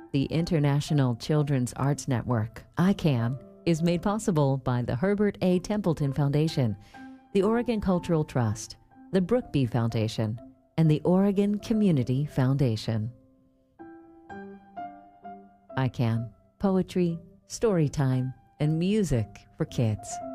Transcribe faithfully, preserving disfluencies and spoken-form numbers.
The International Children's Arts Network, I CAN, is made possible by the Herbert A. Templeton Foundation, the Oregon Cultural Trust, the Brookby Foundation, and the Oregon Community Foundation. I CAN, poetry, story time, and music for kids.